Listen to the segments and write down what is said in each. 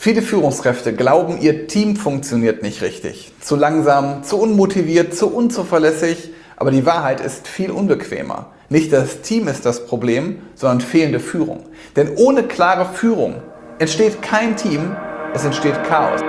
Viele Führungskräfte glauben, ihr Team funktioniert nicht richtig. Zu langsam, zu unmotiviert, zu unzuverlässig. Aber die Wahrheit ist viel unbequemer. Nicht das Team ist das Problem, sondern fehlende Führung. Denn ohne klare Führung entsteht kein Team, es entsteht Chaos.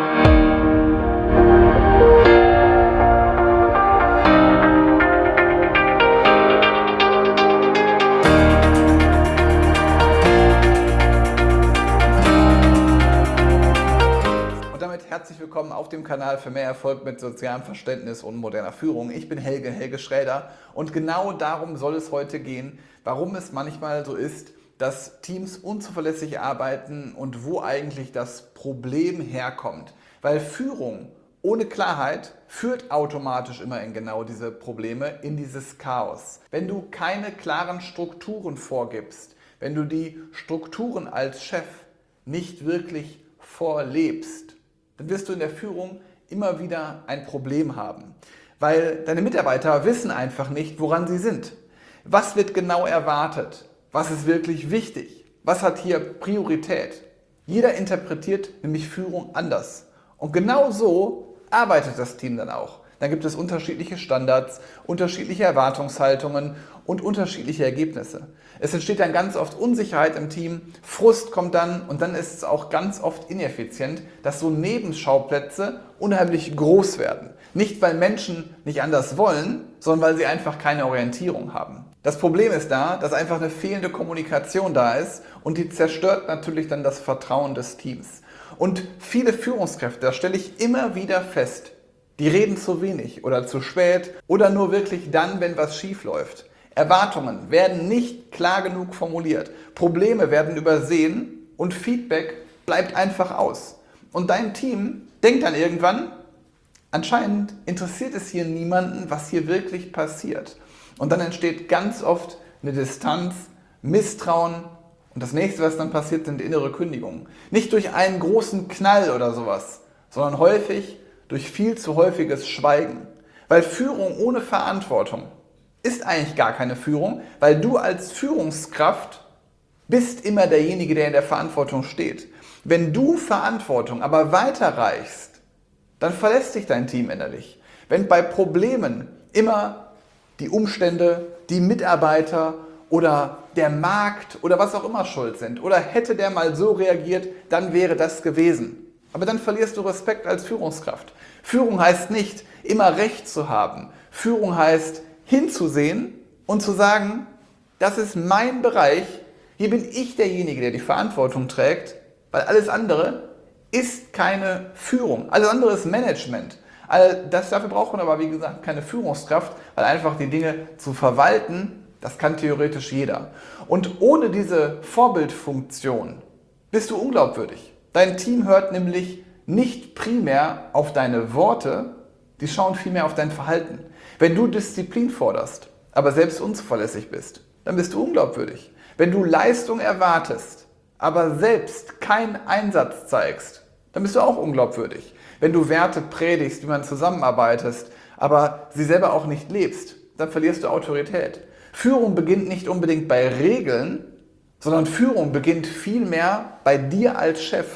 Herzlich willkommen auf dem Kanal für mehr Erfolg mit sozialem Verständnis und moderner Führung. Ich bin Helge Schräder und genau darum soll es heute gehen, warum es manchmal so ist, dass Teams unzuverlässig arbeiten und wo eigentlich das Problem herkommt. Weil Führung ohne Klarheit führt automatisch immer in genau diese Probleme, in dieses Chaos. Wenn du keine klaren Strukturen vorgibst, wenn du die Strukturen als Chef nicht wirklich vorlebst, dann wirst du in der Führung immer wieder ein Problem haben. Weil deine Mitarbeiter wissen einfach nicht, woran sie sind. Was wird genau erwartet? Was ist wirklich wichtig? Was hat hier Priorität? Jeder interpretiert nämlich Führung anders. Und genau so arbeitet das Team dann auch. Dann gibt es unterschiedliche Standards, unterschiedliche Erwartungshaltungen und unterschiedliche Ergebnisse. Es entsteht dann ganz oft Unsicherheit im Team, Frust kommt dann und dann ist es auch ganz oft ineffizient, dass so Nebenschauplätze unheimlich groß werden. Nicht, weil Menschen nicht anders wollen, sondern weil sie einfach keine Orientierung haben. Das Problem ist da, dass einfach eine fehlende Kommunikation da ist und die zerstört natürlich dann das Vertrauen des Teams. Und viele Führungskräfte, das stelle ich immer wieder fest, die reden zu wenig oder zu spät oder nur wirklich dann, wenn was schief läuft. Erwartungen werden nicht klar genug formuliert, Probleme werden übersehen und Feedback bleibt einfach aus. Und dein Team denkt dann irgendwann, anscheinend interessiert es hier niemanden, was hier wirklich passiert. Und dann entsteht ganz oft eine Distanz, Misstrauen und das nächste, was dann passiert, sind innere Kündigungen. Nicht durch einen großen Knall oder sowas, sondern häufig durch viel zu häufiges Schweigen. Weil Führung ohne Verantwortung ist eigentlich gar keine Führung, weil du als Führungskraft bist immer derjenige, der in der Verantwortung steht. Wenn du Verantwortung aber weiterreichst, dann verlässt dich dein Team innerlich. Wenn bei Problemen immer die Umstände, die Mitarbeiter oder der Markt oder was auch immer schuld sind oder hätte der mal so reagiert, dann wäre das gewesen. Aber dann verlierst du Respekt als Führungskraft. Führung heißt nicht, immer Recht zu haben. Führung heißt, hinzusehen und zu sagen, das ist mein Bereich, hier bin ich derjenige, der die Verantwortung trägt, weil alles andere ist keine Führung. Alles andere ist Management. Dafür braucht man aber, wie gesagt, keine Führungskraft, weil einfach die Dinge zu verwalten, das kann theoretisch jeder. Und ohne diese Vorbildfunktion bist du unglaubwürdig. Dein Team hört nämlich nicht primär auf deine Worte, die schauen vielmehr auf dein Verhalten. Wenn du Disziplin forderst, aber selbst unzuverlässig bist, dann bist du unglaubwürdig. Wenn du Leistung erwartest, aber selbst keinen Einsatz zeigst, dann bist du auch unglaubwürdig. Wenn du Werte predigst, wie man zusammenarbeitest, aber sie selber auch nicht lebst, dann verlierst du Autorität. Führung beginnt nicht unbedingt bei Regeln, sondern Führung beginnt vielmehr bei dir als Chef.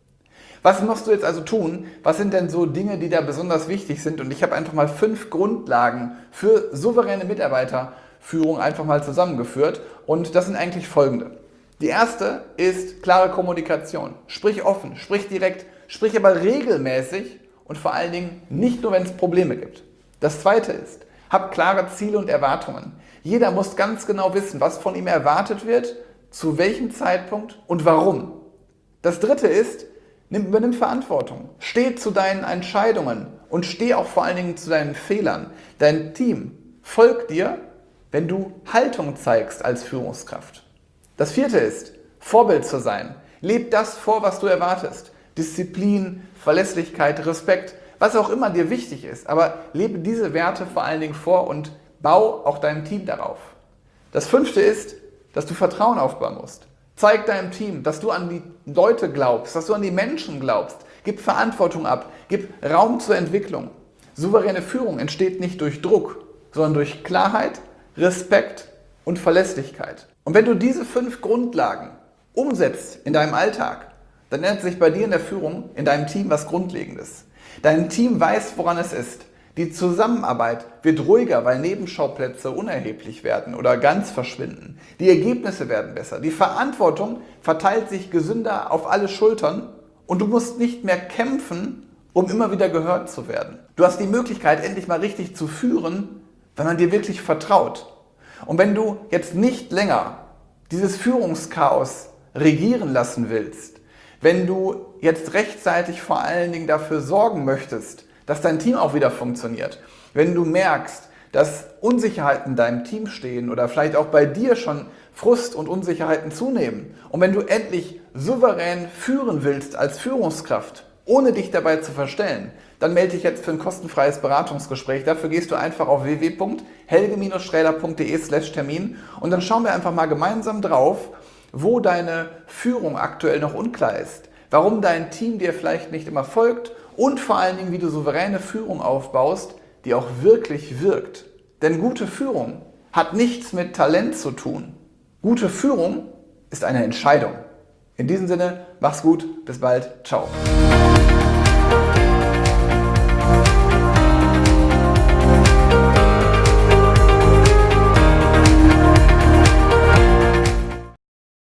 Was musst du jetzt also tun? Was sind denn so Dinge, die da besonders wichtig sind? Und ich habe einfach mal 5 Grundlagen für souveräne Mitarbeiterführung einfach mal zusammengeführt. Und das sind eigentlich folgende. Die erste ist klare Kommunikation. Sprich offen, sprich direkt, sprich aber regelmäßig und vor allen Dingen nicht nur, wenn es Probleme gibt. Das zweite ist, hab klare Ziele und Erwartungen. Jeder muss ganz genau wissen, was von ihm erwartet wird, zu welchem Zeitpunkt und warum. Das dritte ist, übernimm Verantwortung. Steh zu deinen Entscheidungen und steh auch vor allen Dingen zu deinen Fehlern. Dein Team folgt dir, wenn du Haltung zeigst als Führungskraft. Das vierte ist, Vorbild zu sein. Leb das vor, was du erwartest. Disziplin, Verlässlichkeit, Respekt, was auch immer dir wichtig ist. Aber lebe diese Werte vor allen Dingen vor und bau auch deinem Team darauf. Das fünfte ist, dass du Vertrauen aufbauen musst. Zeig deinem Team, dass du an die Leute glaubst, dass du an die Menschen glaubst. Gib Verantwortung ab, gib Raum zur Entwicklung. Souveräne Führung entsteht nicht durch Druck, sondern durch Klarheit, Respekt und Verlässlichkeit. Und wenn du diese 5 Grundlagen umsetzt in deinem Alltag, dann ändert sich bei dir in der Führung, in deinem Team was Grundlegendes. Dein Team weiß, woran es ist. Die Zusammenarbeit wird ruhiger, weil Nebenschauplätze unerheblich werden oder ganz verschwinden. Die Ergebnisse werden besser. Die Verantwortung verteilt sich gesünder auf alle Schultern und du musst nicht mehr kämpfen, um immer wieder gehört zu werden. Du hast die Möglichkeit, endlich mal richtig zu führen, wenn man dir wirklich vertraut. Und wenn du jetzt nicht länger dieses Führungschaos regieren lassen willst, wenn du jetzt rechtzeitig vor allen Dingen dafür sorgen möchtest, dass dein Team auch wieder funktioniert, wenn du merkst, dass Unsicherheiten in deinem Team stehen oder vielleicht auch bei dir schon Frust und Unsicherheiten zunehmen und wenn du endlich souverän führen willst als Führungskraft, ohne dich dabei zu verstellen, dann melde dich jetzt für ein kostenfreies Beratungsgespräch. Dafür gehst du einfach auf www.helge-schräder.de/Termin und dann schauen wir einfach mal gemeinsam drauf, wo deine Führung aktuell noch unklar ist, warum dein Team dir vielleicht nicht immer folgt und vor allen Dingen, wie du souveräne Führung aufbaust, die auch wirklich wirkt. Denn gute Führung hat nichts mit Talent zu tun. Gute Führung ist eine Entscheidung. In diesem Sinne, mach's gut, bis bald, ciao.